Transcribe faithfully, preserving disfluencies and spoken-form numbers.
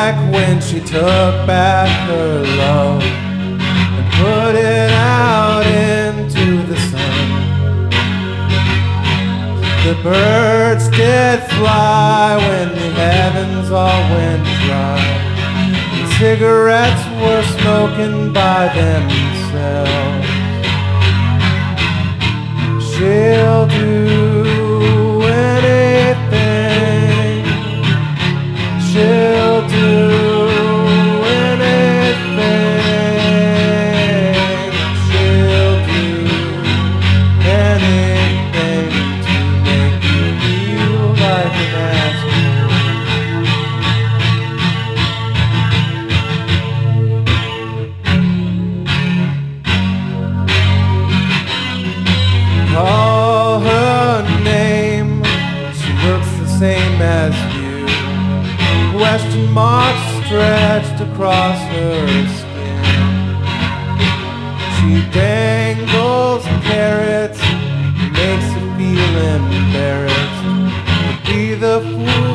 like when she took back her love and put it out into the sun. The birds did fly when the heavens all went dry. And cigarettes were smoking by themselves. She'll do anything. She'll do anything. She'll do anything to make you feel like an Call her name, she looks the same as you. Question marks stretched across her skin. She dangles carrots, makes you feel embarrassed to be the fool